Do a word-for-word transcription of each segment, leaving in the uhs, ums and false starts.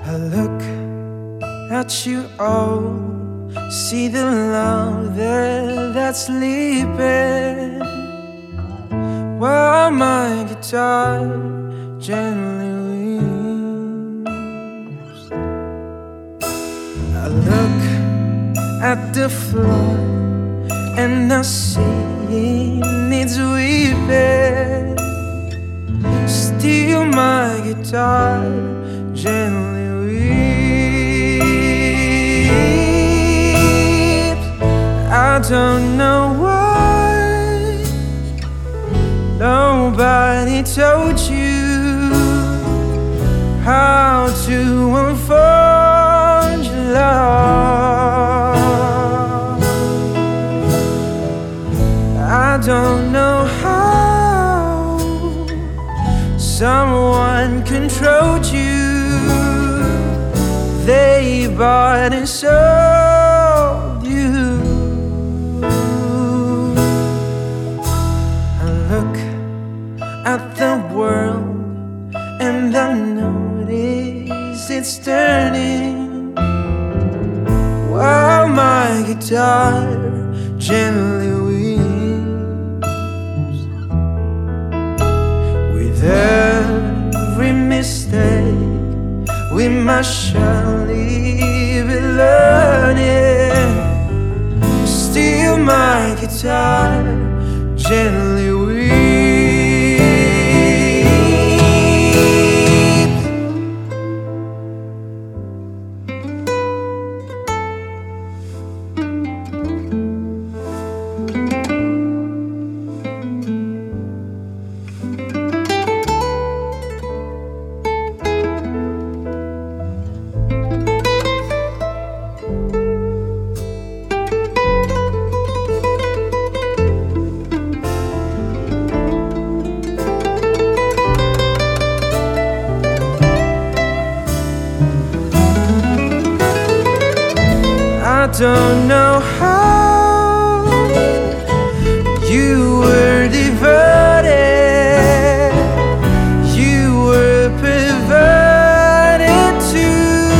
I look at you all, see the love there that's sleeping, while my guitar gently weeps. I look at the floor and I see it needs weeping. Still my guitar gently weeps. I don't know why nobody told you how to unfold your love. I don't know how someone controlled you. They bought and sold you. I look at the world and I notice it's turning, while my guitar gently weeps. With every mistake we must surely be learning. Still my guitar gently weeps. I don't know how you were diverted, you were perverted too.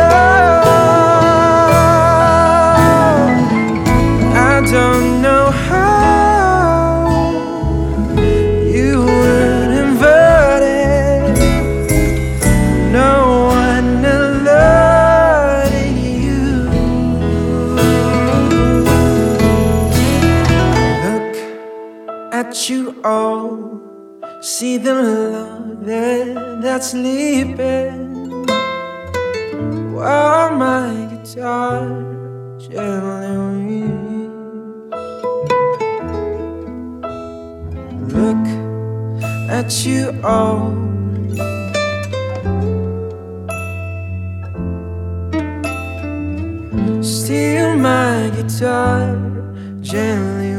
Oh, I don't know how you were inverted. No one alerted you. At you all, see the love there that's sleeping, while my guitar gently weeps. Look at you all, still my guitar gently